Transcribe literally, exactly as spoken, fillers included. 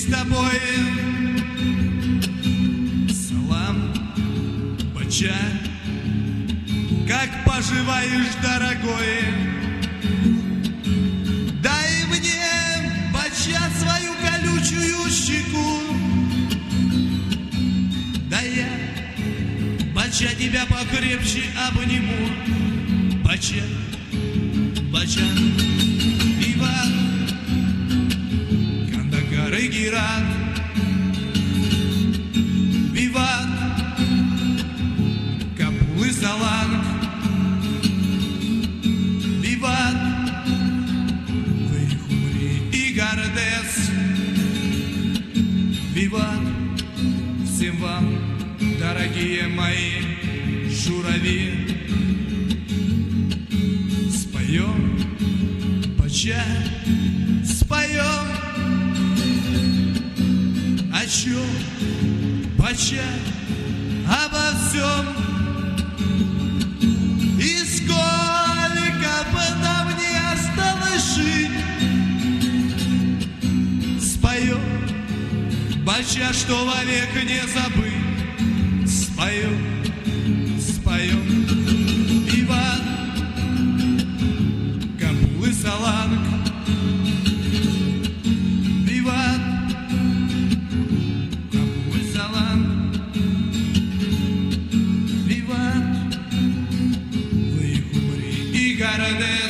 тобой. Салам, бача, как поживаешь, дорогой? Дай мне, бача, свою колючую щеку. Да я, бача, тебя покрепче обниму. Бача, бача, Иван, Кандагар и Герат. Виват, Кабул и Саланг. Виват, Вейхури и Гардес. Виват, всем вам, дорогие мои журавли. Споем, бача, споем. О чем, бача, обо всем. И сколько бы нам не осталось жить, споем, бача, что вовек не забыть. Споем, споем. Иван, Кабул и Саланг. Виват, Кабул и Саланг. Виват, Вейхури и Гардес.